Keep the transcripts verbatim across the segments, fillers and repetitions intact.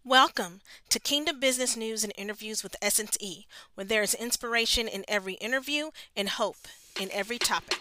Welcome to Kingdom Business News and Interviews with Essence E, where there is inspiration in every interview and hope in every topic.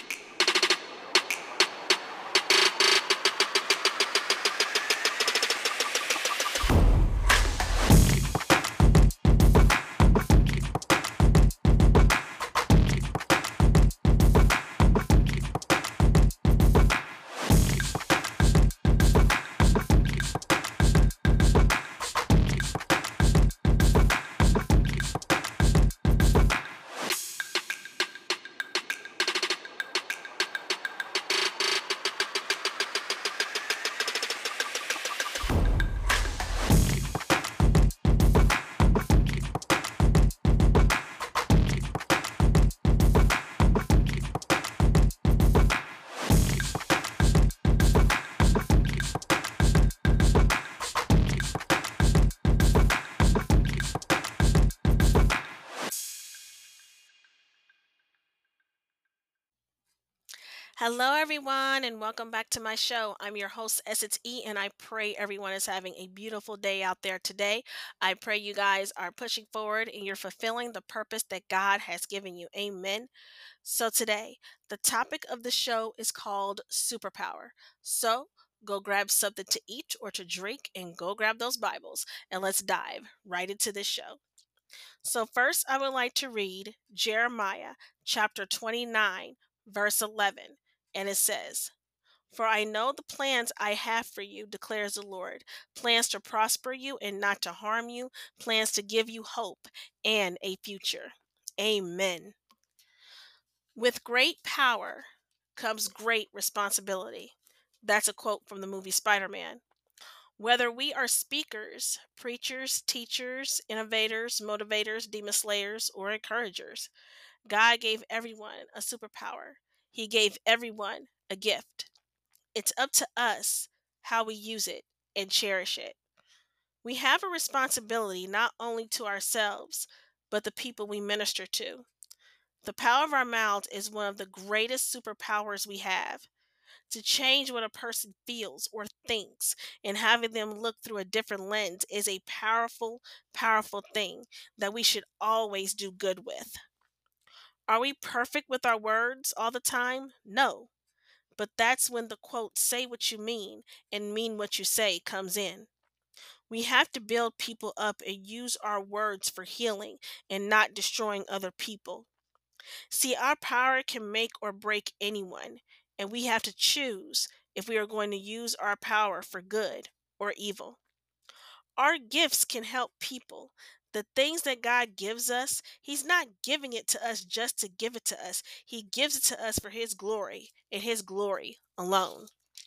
Hello, everyone, and welcome back to my show. I'm your host, Essence E, and I pray everyone is having a beautiful day out there today. I pray you guys are pushing forward and you're fulfilling the purpose that God has given you. Amen. So, today, the topic of the show is called superpower. So, go grab something to eat or to drink and go grab those Bibles, and let's dive right into this show. So, first, I would like to read Jeremiah chapter twenty-nine, verse eleven, and it says, For I know the plans I have for you, declares the Lord, plans to prosper you and not to harm you, plans to give you hope and a future. Amen. With great power comes great responsibility. That's a quote from the movie Spider Man. Whether we are speakers, preachers, teachers, innovators, motivators, demon slayers, or encouragers, God gave everyone a superpower. He gave everyone a gift. It's up to us how we use it and cherish it. We have a responsibility not only to ourselves, but the people we minister to. The power of our mouths is one of the greatest superpowers we have. To change what a person feels or thinks and having them look through a different lens is a powerful, powerful thing that we should always do good with. Are we perfect with our words all the time? No. But that's when the quote, say what you mean and mean what you say, comes in. We have to build people up and use our words for healing and not destroying other people. See, our power can make or break anyone, and we have to choose if we are going to use our power for good or evil. Our gifts can help people. The things that God gives us, He's not giving it to us just to give it to us. He gives it to us for His glory and His glory alone.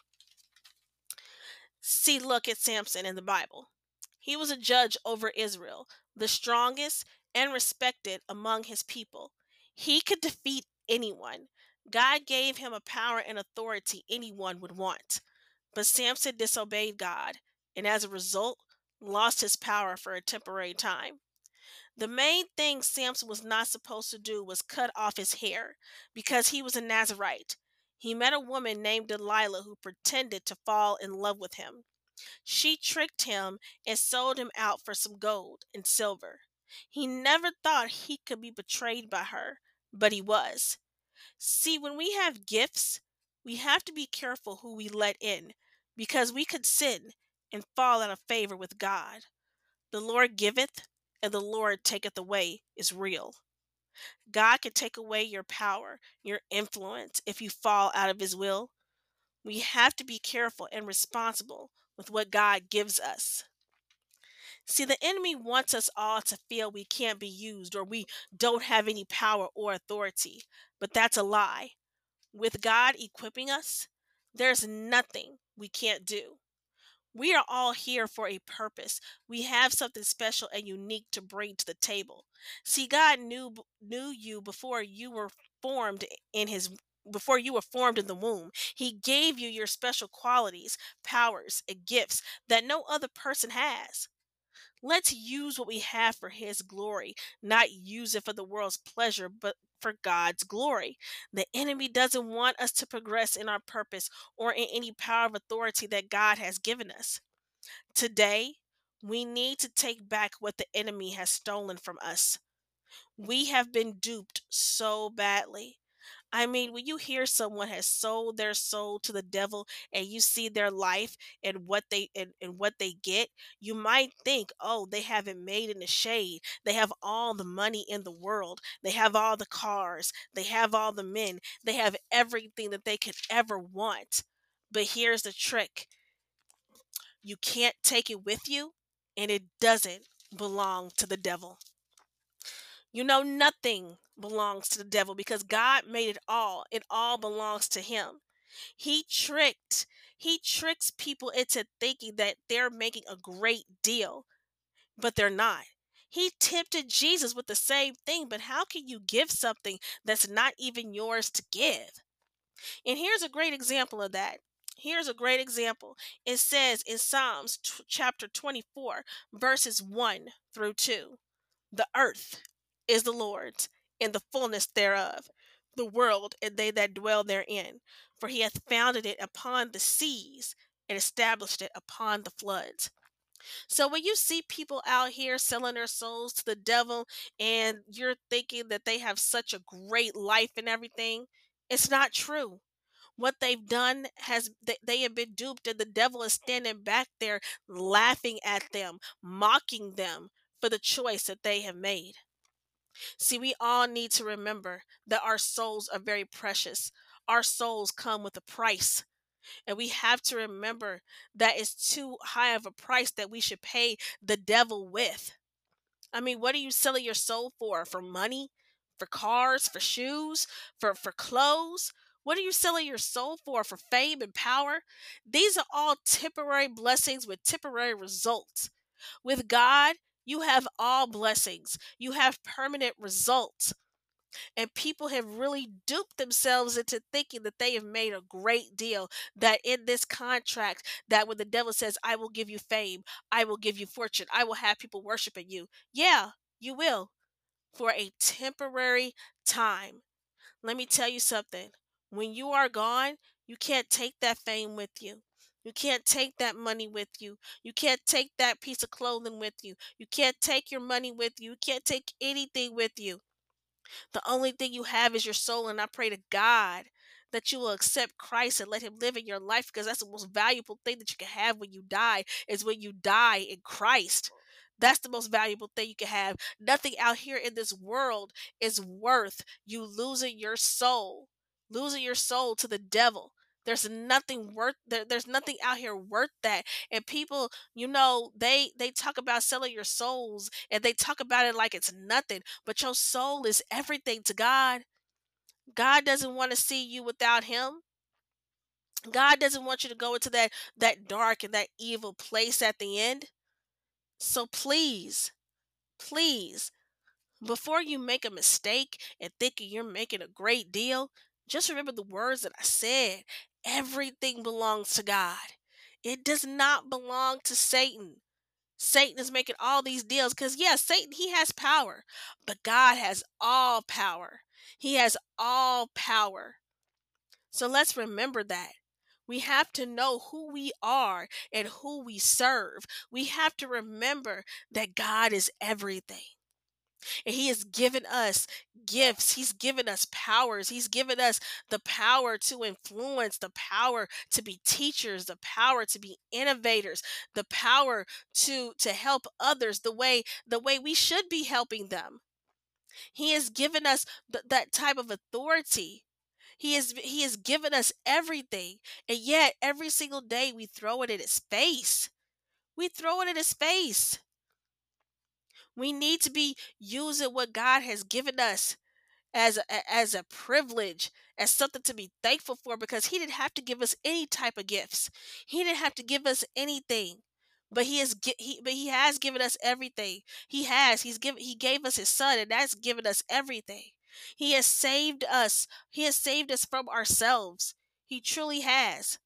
See, look at Samson in the Bible. He was a judge over Israel, the strongest and respected among his people. He could defeat anyone. God gave him a power and authority anyone would want. But Samson disobeyed God, and as a result, lost his power for a temporary time. The main thing Samson was not supposed to do was cut off his hair because he was a Nazarite. He met a woman named Delilah who pretended to fall in love with him. She tricked him and sold him out for some gold and silver. He never thought he could be betrayed by her, but he was. See, when we have gifts, we have to be careful who we let in because we could sin and fall out of favor with God. The Lord giveth and the Lord taketh away is real. God can take away your power, your influence if you fall out of his will. We have to be careful and responsible with what God gives us. See, the enemy wants us all to feel we can't be used or we don't have any power or authority, but that's a lie. With God equipping us, there's nothing we can't do. We are all here for a purpose. We have something special and unique to bring to the table. See, God knew knew you before you were formed in his before you were formed in the womb. He gave you your special qualities, powers, and gifts that no other person has. Let's use what we have for His glory, not use it for the world's pleasure, but for God's glory. The enemy doesn't want us to progress in our purpose or in any power of authority that God has given us. Today, We need to take back what the enemy has stolen from us. We have been duped so badly. I mean, when you hear someone has sold their soul to the devil and you see their life and what they and, and what they get, you might think, oh, they haven't made in the shade. They have all the money in the world. They have all the cars. They have all the men. They have everything that they could ever want. But here's the trick. You can't take it with you, and it doesn't belong to the devil. You know, nothing belongs to the devil because God made it all. It all belongs to him. He tricked, he tricks people into thinking that they're making a great deal, but they're not. He tempted Jesus with the same thing, but how can you give something that's not even yours to give? And here's a great example of that. Here's a great example. It says in Psalms t- chapter twenty-four, verses one through two. The earth is the Lord's, and the fullness thereof, the world and they that dwell therein. For he hath founded it upon the seas and established it upon the floods. So when you see people out here selling their souls to the devil and you're thinking that they have such a great life and everything, it's not true. What they've done has they, they have been duped, and the devil is standing back there laughing at them, mocking them for the choice that they have made. See, we all need to remember that our souls are very precious. Our souls come with a price. And we have to remember that it's too high of a price that we should pay the devil with. I mean, what are you selling your soul for? For money? For cars? For shoes? For for clothes? What are you selling your soul for? For fame and power? These are all temporary blessings with temporary results. With God, you have all blessings. You have permanent results. And people have really duped themselves into thinking that they have made a great deal. That in this contract, that when the devil says, I will give you fame, I will give you fortune, I will have people worshiping you. Yeah, you will for a temporary time. Let me tell you something. When you are gone, you can't take that fame with you. You can't take that money with you. You can't take that piece of clothing with you. You can't take your money with you. You can't take anything with you. The only thing you have is your soul, and I pray to God that you will accept Christ and let him live in your life, because that's the most valuable thing that you can have when you die, is when you die in Christ. That's the most valuable thing you can have. Nothing out here in this world is worth you losing your soul, losing your soul to the devil. There's nothing worth there, there's nothing out here worth that. And people, you know, they they talk about selling your souls and they talk about it like it's nothing, but your soul is everything to God. God doesn't want to see you without him. God doesn't want you to go into that that dark and that evil place at the end. So please, please, before you make a mistake and thinking you're making a great deal, just remember the words that I said. Everything belongs to God. It does not belong to Satan. Satan is making all these deals because, yes, Satan, he has power, but God has all power. He has all power. So let's remember that. We have to know who we are and who we serve. We have to remember that God is everything. And he has given us gifts. He's given us powers. He's given us the power to influence, the power to be teachers, the power to be innovators, the power to to help others the way the way we should be helping them. He has given us th- that type of authority. He has he has given us everything. And yet every single day we throw it in his face. We throw it in his face. We need to be using what God has given us as a, as a privilege, as something to be thankful for, because he didn't have to give us any type of gifts. He didn't have to give us anything. But he has gi- he but he has given us everything. He has. He's given he gave us his son, and that's given us everything. He has saved us. He has saved us from ourselves. He truly has.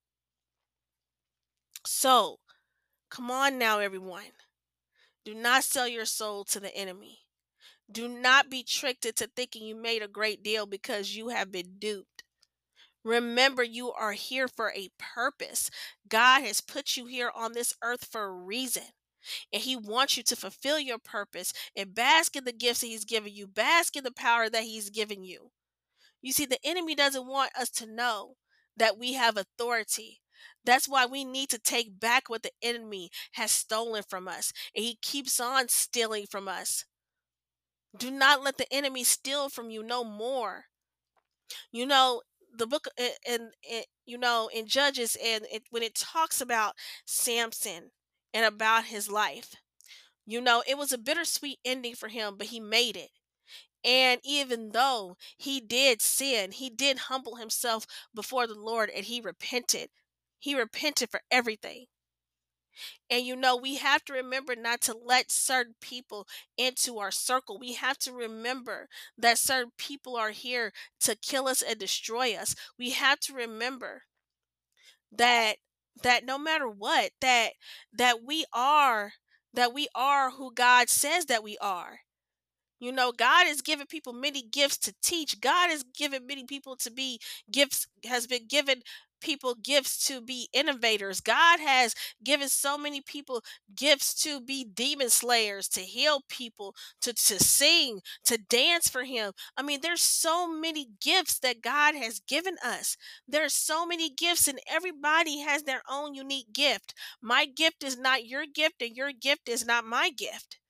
So, come on now, everyone. Do not sell your soul to the enemy. Do not be tricked into thinking you made a great deal because you have been duped. Remember, you are here for a purpose. God has put you here on this earth for a reason. And he wants you to fulfill your purpose and bask in the gifts that he's given you, bask in the power that he's given you. You see, the enemy doesn't want us to know that we have authority. That's why we need to take back what the enemy has stolen from us. And he keeps on stealing from us. Do not let the enemy steal from you no more. You know, the book uh, and, and you know in Judges, and it, when it talks about Samson and about his life, you know, it was a bittersweet ending for him, but he made it. And even though he did sin, he did humble himself before the Lord and he repented. He repented for everything. And you know, we have to remember not to let certain people into our circle. We have to remember that certain people are here to kill us and destroy us. We have to remember that that no matter what, that that we are that we are who God says that we are. You know, God has given people many gifts to teach. God has given many people to be gifts, has been given people gifts to be innovators. God has given so many people gifts to be demon slayers, to heal people, to, to sing, to dance for Him. I mean, there's so many gifts that God has given us. There's so many gifts, and everybody has their own unique gift. My gift is not your gift, and your gift is not my gift.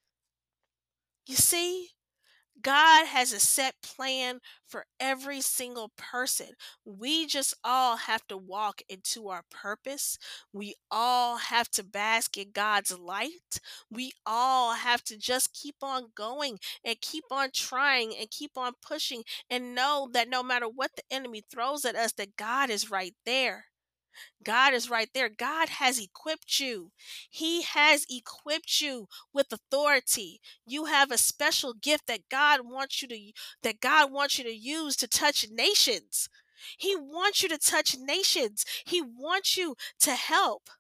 You see? God has a set plan for every single person. We just all have to walk into our purpose. We all have to bask in God's light. We all have to just keep on going and keep on trying and keep on pushing and know that no matter what the enemy throws at us, that God is right there. God is right there. God has equipped you. He has equipped you with authority. You have a special gift that God wants you to that God wants you to use to touch nations. He wants you to touch nations. He wants you to help.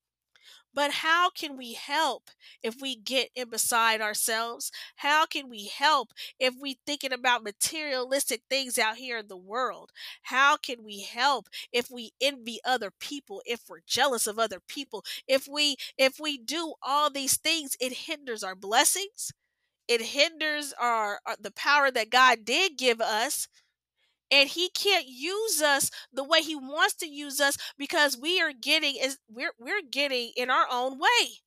But how can we help if we get in beside ourselves? How can we help if we thinking about materialistic things out here in the world? How can we help if we envy other people, if we're jealous of other people? If we if we do all these things, it hinders our blessings. It hinders our, our the power that God did give us, and he can't use us the way he wants to use us because we are getting is we're we're getting in our own way.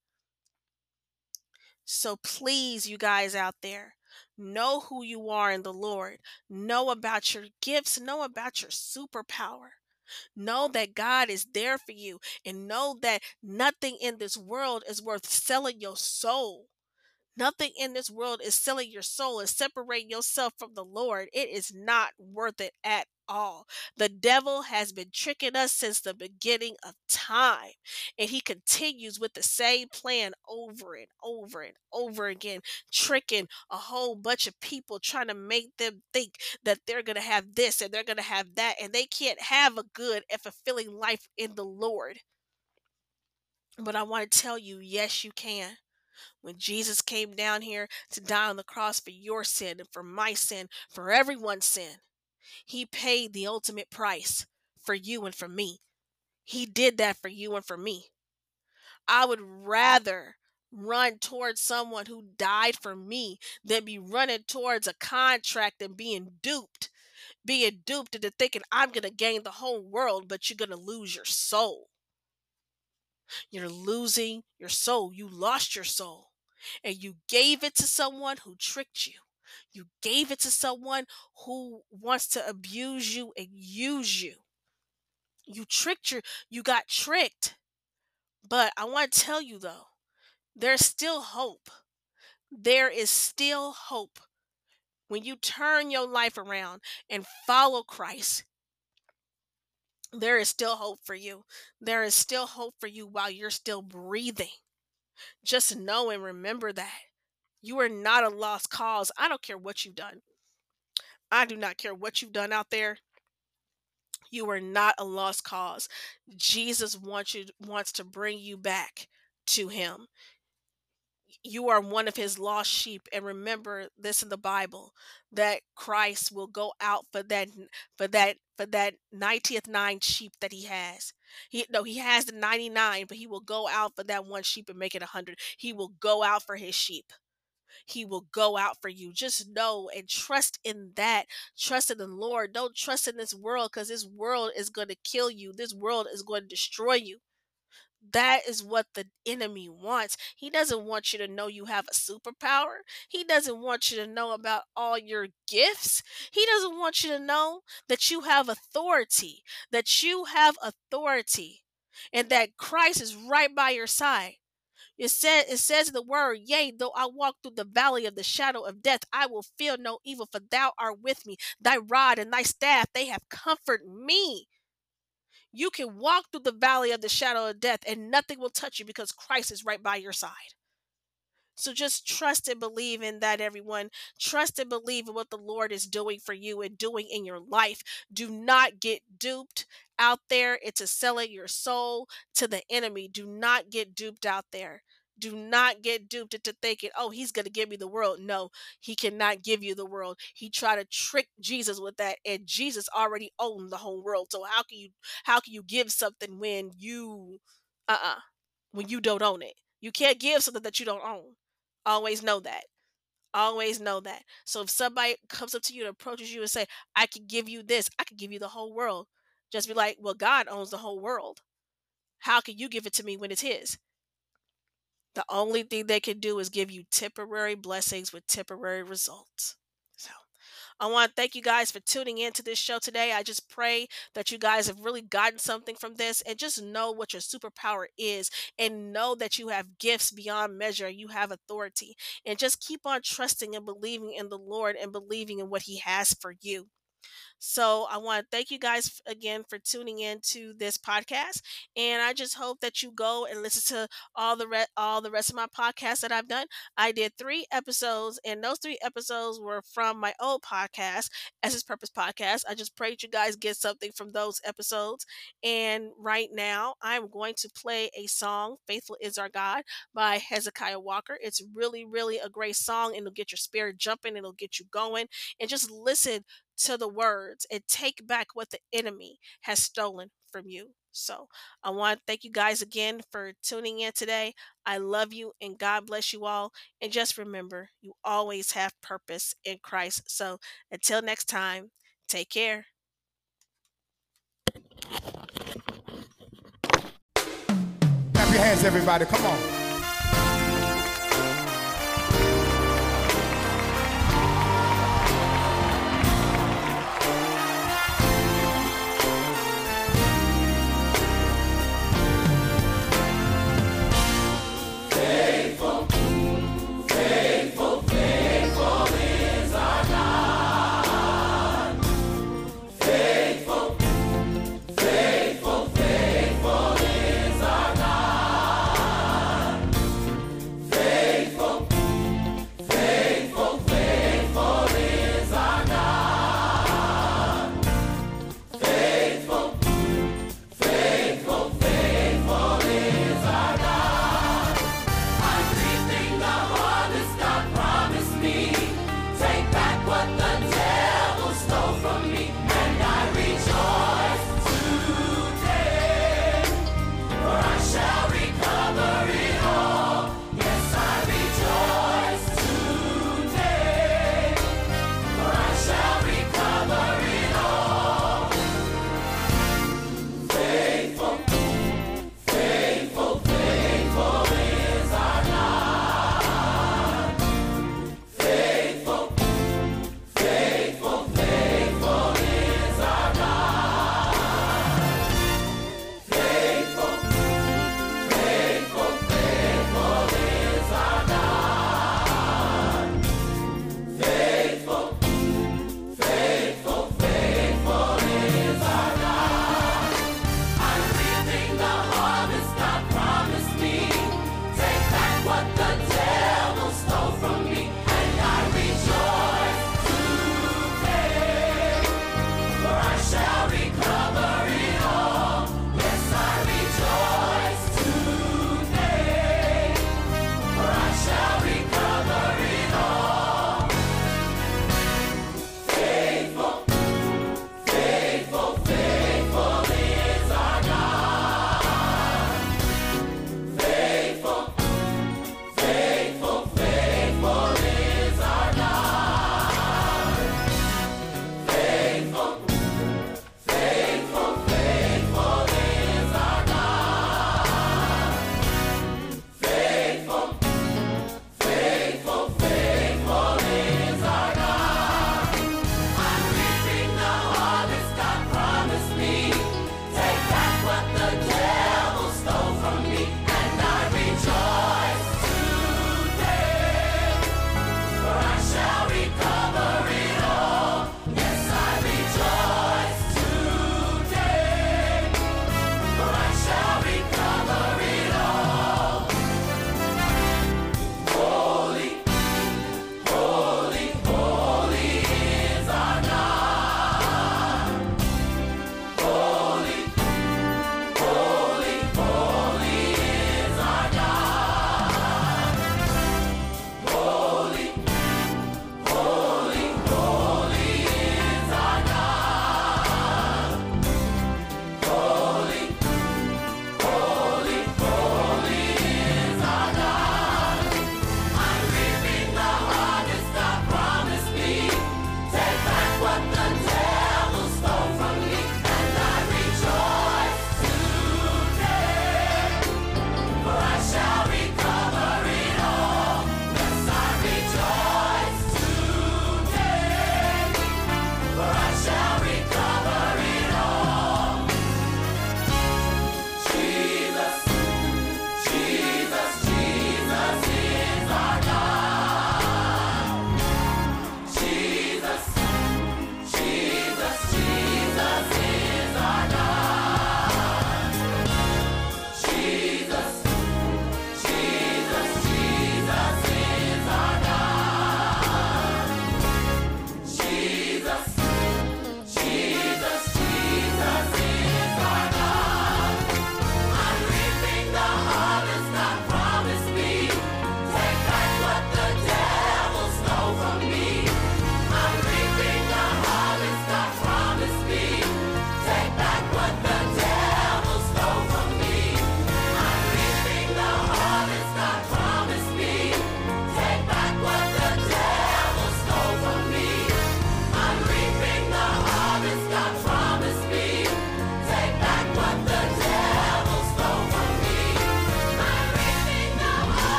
So please, you guys out there, know who you are in the Lord. Know about your gifts, know about your superpower. Know that God is there for you, and know that nothing in this world is worth selling your soul. Nothing in this world is selling your soul and separating yourself from the Lord. It is not worth it at all. The devil has been tricking us since the beginning of time, and he continues with the same plan over and over and over again, tricking a whole bunch of people, trying to make them think that they're going to have this and they're going to have that, and they can't have a good and fulfilling life in the Lord. But I want to tell you, yes, you can. When Jesus came down here to die on the cross for your sin and for my sin, for everyone's sin, he paid the ultimate price for you and for me. He did that for you and for me. I would rather run towards someone who died for me than be running towards a contract and being duped, being duped into thinking I'm going to gain the whole world, but you're going to lose your soul. You're losing your soul. You lost your soul. And you gave it to someone who tricked you. You gave it to someone who wants to abuse you and use you. You tricked your, you got tricked. But I want to tell you though, there's still hope. There is still hope. When you turn your life around and follow Christ, there is still hope for you. There is still hope for you while you're still breathing. Just know and remember that. You are not a lost cause. I don't care what you've done. I do not care what you've done out there. You are not a lost cause. Jesus wants you wants to bring you back to him. You are one of his lost sheep, and remember this in the Bible, that Christ will go out for that for that for that ninetieth nine sheep that he has. He no, he has the ninety-nine, but he will go out for that one sheep and make it a hundred. He will go out for his sheep. He will go out for you. Just know and trust in that. Trust in the Lord. Don't trust in this world, because this world is going to kill you. This world is going to destroy you. That is what the enemy wants. He doesn't want you to know you have a superpower. He doesn't want you to know about all your gifts. He doesn't want you to know that you have authority, that you have authority, and that Christ is right by your side. It says it says in the word, yea, though I walk through the valley of the shadow of death, I will fear no evil, for thou art with me. Thy rod and thy staff, they have comforted me. You can walk through the valley of the shadow of death and nothing will touch you because Christ is right by your side. So just trust and believe in that, everyone. Trust and believe in what the Lord is doing for you and doing in your life. Do not get duped out there into selling your soul to the enemy. Do not get duped out there. Do not get duped into thinking, oh, he's going to give me the world. No, he cannot give you the world. He tried to trick Jesus with that, and Jesus already owned the whole world. So how can you how can you give something when you uh-uh when you don't own it? You can't give something that you don't own. Always know that. Always know that. So if somebody comes up to you and approaches you and say, I can give you this, I can give you the whole world. Just be like, well, God owns the whole world. How can you give it to me when it's his? The only thing they can do is give you temporary blessings with temporary results. So I want to thank you guys for tuning in to this show today. I just pray that you guys have really gotten something from this, and just know what your superpower is, and know that you have gifts beyond measure. You have authority, and just keep on trusting and believing in the Lord and believing in what he has for you. So I want to thank you guys f- again for tuning in to this podcast, and I just hope that you go and listen to all the re- all the rest of my podcasts that I've done. I did three episodes, and those three episodes were from my old podcast, Essence Purpose Podcast. I just prayed you guys get something from those episodes. And right now, I'm going to play a song, "Faithful Is Our God" by Hezekiah Walker. It's really, really a great song, and it'll get your spirit jumping, it'll get you going, and just listen to the words and take back what the enemy has stolen from you. So I want to thank you guys again for tuning in today. I love you and God bless you all. And just remember, you always have purpose in Christ. So until next time, take care. Clap your hands, everybody. Come on.